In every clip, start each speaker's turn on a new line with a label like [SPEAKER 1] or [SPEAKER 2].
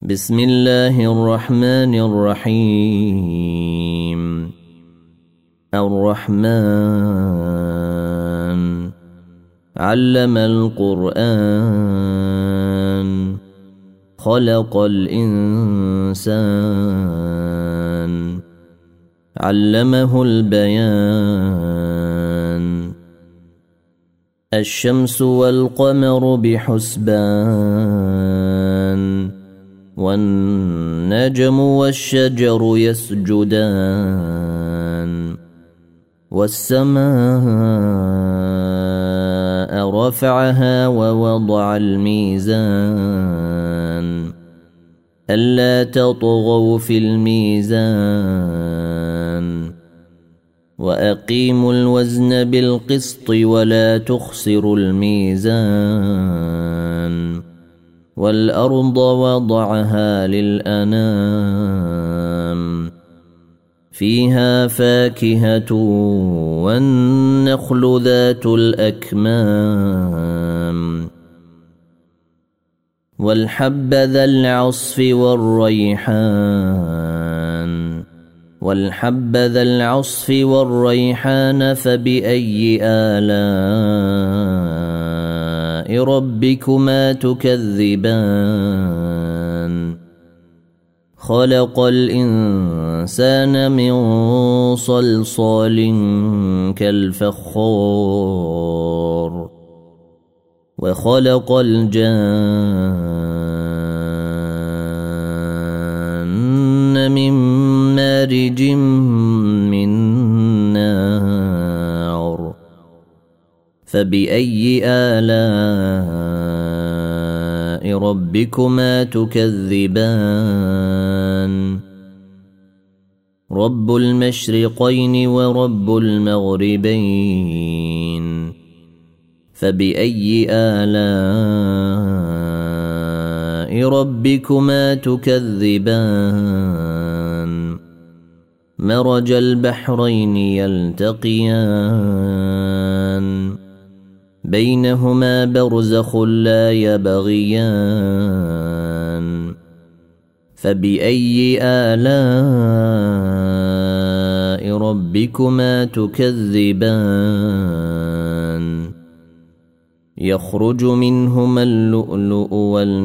[SPEAKER 1] بسم الله الرحمن الرحيم. الرحمن علم القرآن خلق الإنسان علمه البيان. الشمس والقمر بحسبان والنجم والشجر يسجدان والسماء رفعها ووضع الميزان ألا تطغوا في الميزان وأقيموا الوزن بالقسط ولا تخسروا الميزان والأرض وضعها للأنام فيها فاكهة والنخل ذات الأكمام والحب ذا العصف والريحان فبأي آلاء ربكما تكذبان خلق الإنسان من صلصال كالفخار وخلق الجان من مارج من نار فبأي آلاء ربكما تكذبان رب المشرقين ورب المغربين فبأي آلاء ربكما تكذبان مرج البحرين يلتقيان بينهما برزخ لا يبغيان فبأي آلاء ربكما تكذبان يخرج منهما اللؤلؤ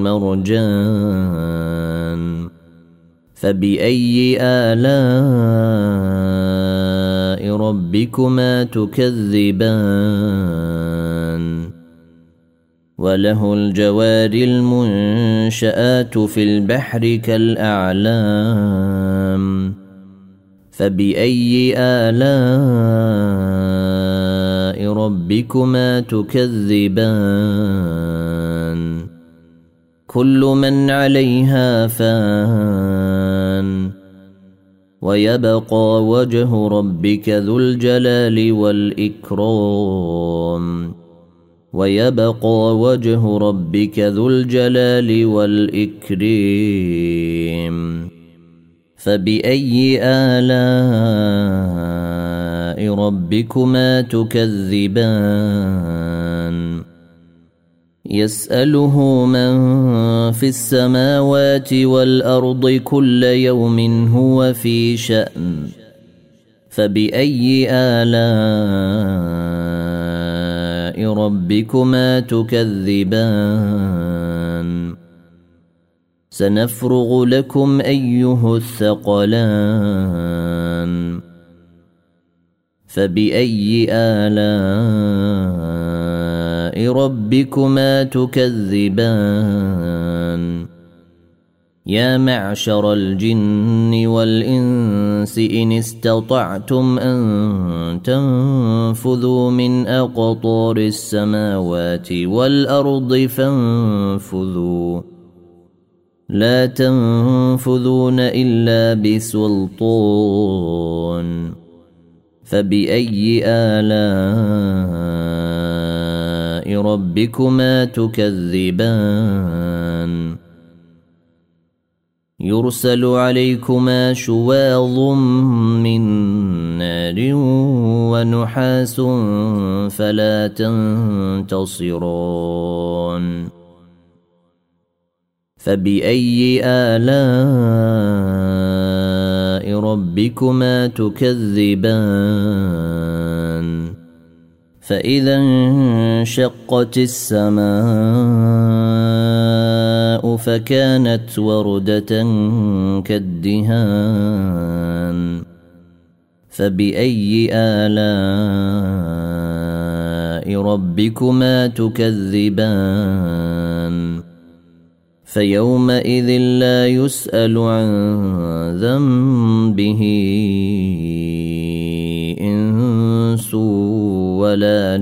[SPEAKER 1] والمرجان فبأي آلاء ربكما تكذبان وله الجوار المنشآت في البحر كالأعلام فبأي آلاء ربكما تكذبان كل من عليها فان ويبقى وجه ربك ذو الجلال والإكرام فبأي آلاء ربكما تكذبان يسأله من في السماوات والأرض كل يوم هو في شأن فبأي آلاء ربكما تكذبان سنفرغ لكم أيها الثقلان فبأي آلاء ربكما تكذبان يا معشر الجن والإنس إن استطعتم أن تنفذوا من أقطار السماوات والأرض فانفذوا لا تنفذون إلا بسلطان فبأي آلاء ربكما تكذبان يرسل عليكما شواظ من نار ونحاس فلا تنتصران فبأي آلاء ربكما تكذبان فإذا انشقت السماء فكانت وردة كالدهان فبأي آلاء ربكما تكذبان فيومئذ لا يسأل عن ذنبه إنس ولا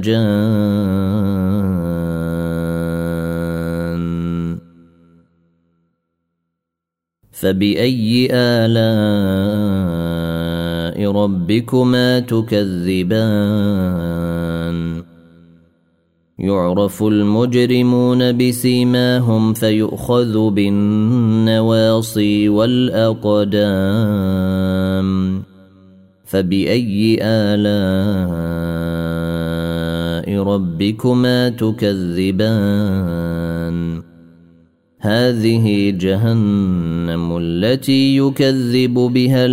[SPEAKER 1] جان فبأي آلاء ربكما تكذبان يعرف المجرمون بسيماهم فيؤخذ بالنواصي والأقدام فبأي آلاء ربكما تكذبان هذه جهنم التي يكذب بها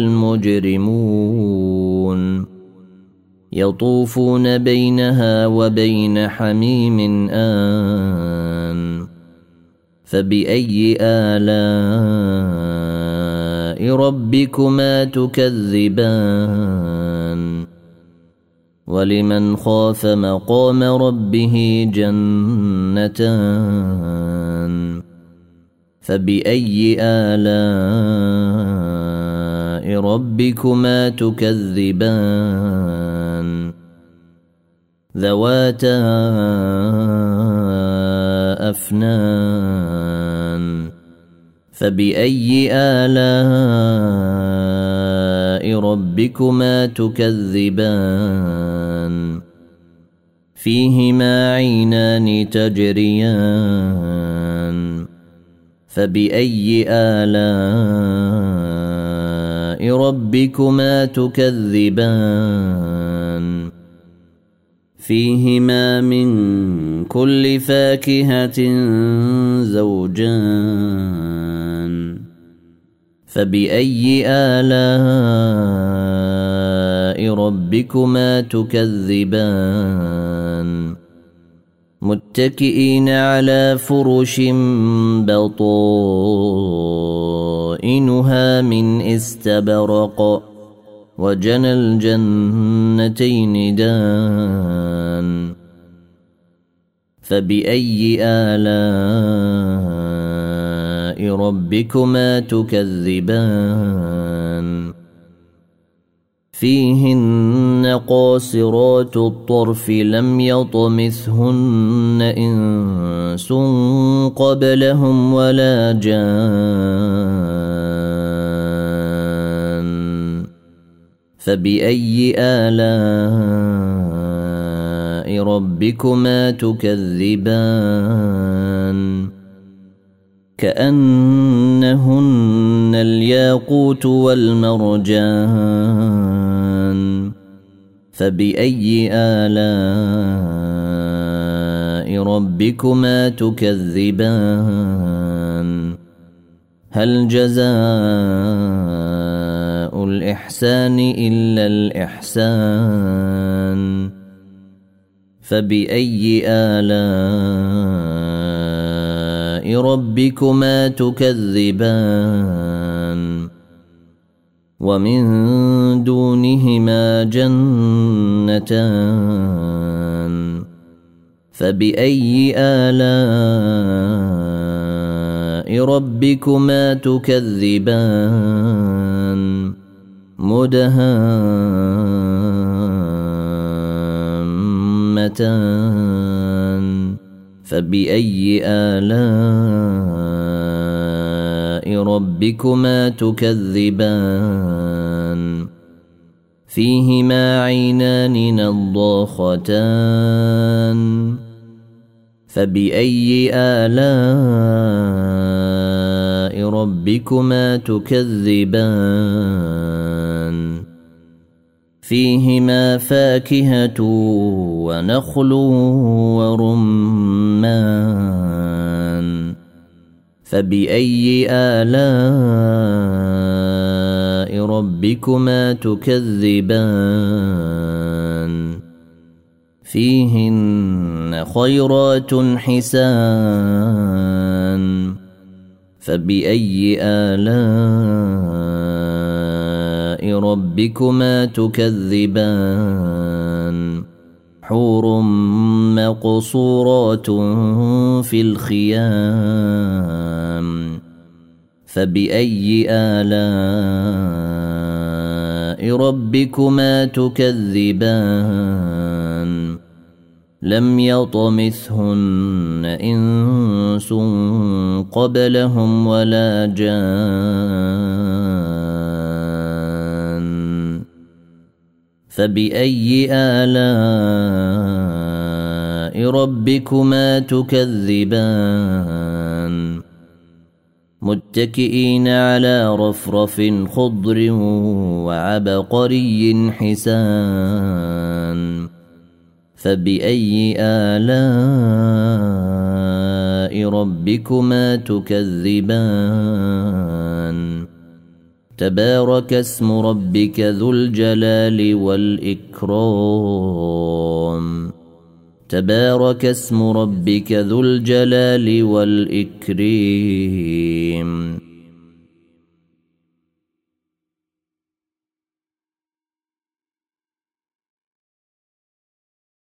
[SPEAKER 1] المجرمون يطوفون بينها وبين حميم آن فبأي آلاء ربكما تكذبان ولمن خاف مقام ربه جنتان فبأي آلاء ربكما تكذبان ذواتا أفنان فبأي آلاء ربكما تكذبان فيهما عينان تجريان فبأي آلاء ربكما تكذبان فيهما من كل فاكهة زوجان فبأي آلاء ربكما تكذبان متكئين على فرش بطائنها من استبرق وجنى الجنتين دان فبأي آلاء ربكما تكذبان فيهن قاصرات الطرف لم يطمثهن إنس قبلهم ولا جان فبأي آلاء ربكما تكذبان كأنهن الياقوت والمرجان فبأي آلاء ربكما تكذبان هل جزاء الإحسان إلا الإحسان فبأي آلاء ربكما تكذبان ومن دونهما جنتان فبأي آلاء ربكما تكذبان مدهامتان فبأي آلاء ربكما تكذبان فيهما عينان نضاختان فبأي آلاء ربكما تكذبان فيهما فاكهة ونخل ورمان فبأي آلاء ربكما تكذبان فيهن خيرات حسان فبأي آلاء ربكما تكذبان حور مقصورات في الخيام فبأي آلاء ربكما تكذبان لم يطمثهن إنس قبلهم ولا جان فبأي آلاء ربكما تكذبان متكئين على رفرف خضر وعبقري حسان فبأي آلاء ربكما تكذبان تبارك اسم ربك ذو الجلال والإكرام تبارك اسم ربك ذو الجلال والإكرام